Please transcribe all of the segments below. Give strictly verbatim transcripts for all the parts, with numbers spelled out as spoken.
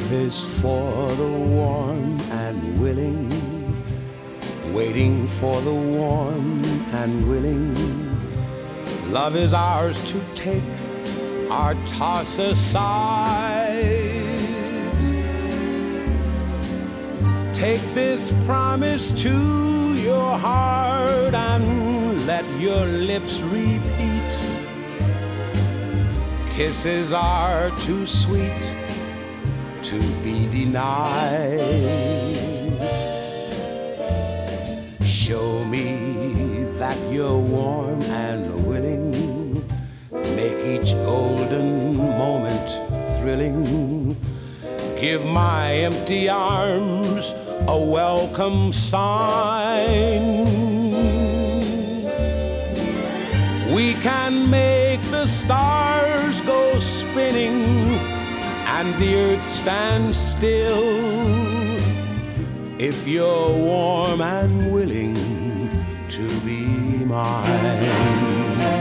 this for the warm and willing, waiting for the warm and willing. Love is ours to take or toss aside. Take this promise to your heart and let your lips repeat. Kisses are too sweet to be denied. Show me that you're warm and willing. Make each golden moment thrilling. Give my empty arms a welcome sign. We can make the stars go spinning and the earth stand still if you're warm and willing to be mine.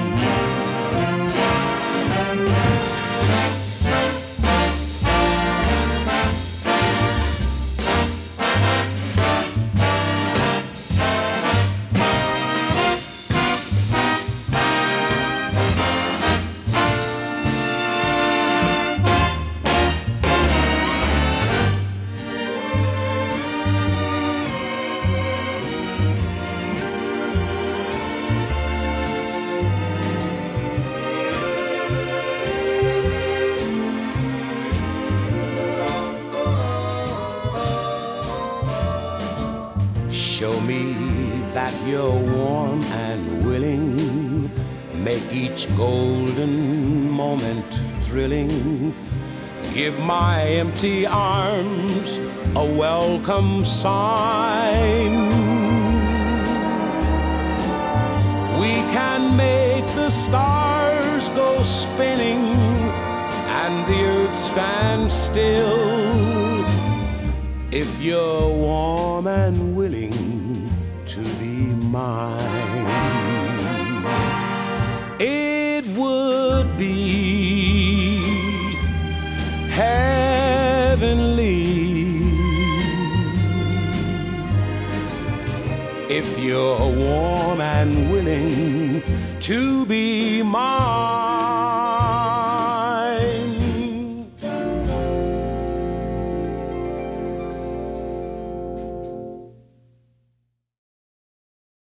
Show me that you're warm and willing. Make each golden moment thrilling. Give my empty arms a welcome sign. We can make the stars go spinning and the earth stand still if you're warm and willing to be mine. It would be heavenly if you're warm and willing to be mine.